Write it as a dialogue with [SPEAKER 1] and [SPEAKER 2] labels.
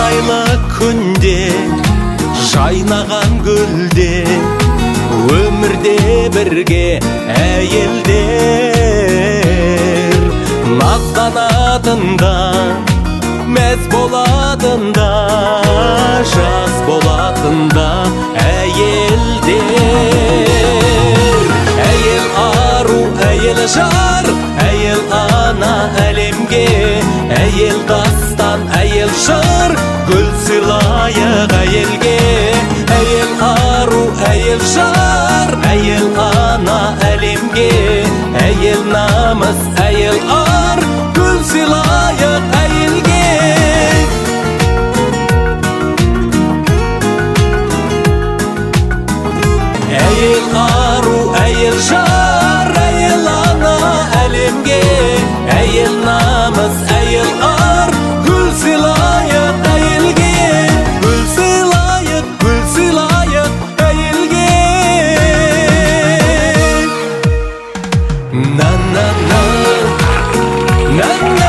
[SPEAKER 1] айлы күнде жайнаған гүлде өмірде бірге әйелдер назданатында мәз болатында жас болатында әйелдер әйел ару әйел жар әйел ана әлемге әйел дастан әйел жыр гүл сыйлайық әйелге әйел ару әйел жар әйел ана әлемге әйел намыс әйел ар гүл сыйлайық әйелге әйел ару әйел жар әйел ана әлемге әйел намыс әйел ар гүл сыйлайық әйелге гүл сыйлайық әйелге на на на на на